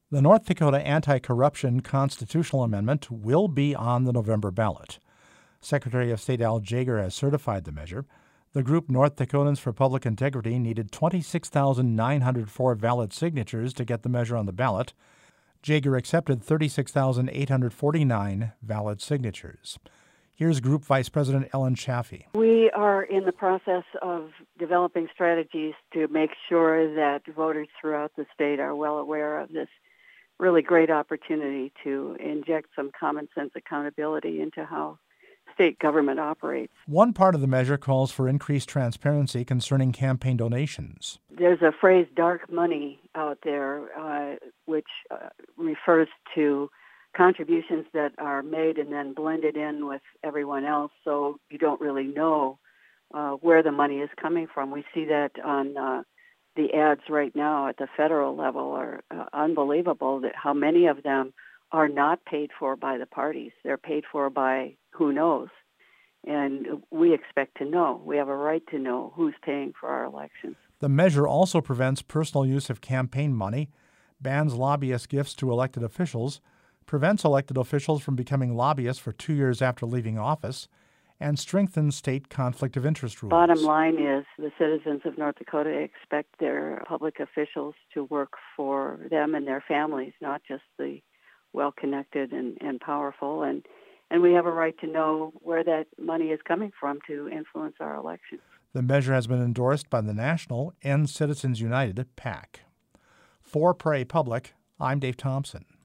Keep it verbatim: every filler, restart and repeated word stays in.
The North Dakota Anti-Corruption Constitutional Amendment will be on the November ballot. Secretary of State Al Jaeger has certified the measure. The group North Dakotans for Public Integrity needed twenty-six thousand nine hundred four valid signatures to get the measure on the ballot. Jaeger accepted thirty-six thousand eight hundred forty-nine valid signatures. Here's Group Vice President Ellen Chaffee. We are in the process of developing strategies to make sure that voters throughout the state are well aware of this really great opportunity to inject some common sense accountability into how state government operates. One part of the measure calls for increased transparency concerning campaign donations. There's a phrase, dark money, out there, uh, which uh, refers to contributions that are made and then blended in with everyone else, so you don't really know uh, where the money is coming from. We see that on uh, the ads right now at the federal level are uh, unbelievable, that how many of them are not paid for by the parties. They're paid for by who knows. And we expect to know. We have a right to know who's paying for our elections. The measure also prevents personal use of campaign money, bans lobbyist gifts to elected officials, prevents elected officials from becoming lobbyists for two years after leaving office, and strengthens state conflict of interest rules. Bottom line is the citizens of North Dakota expect their public officials to work for them and their families, not just the well-connected and, and powerful. And, and we have a right to know where that money is coming from to influence our elections. The measure has been endorsed by the national End Citizens United PAC. For Prairie Public, I'm Dave Thompson.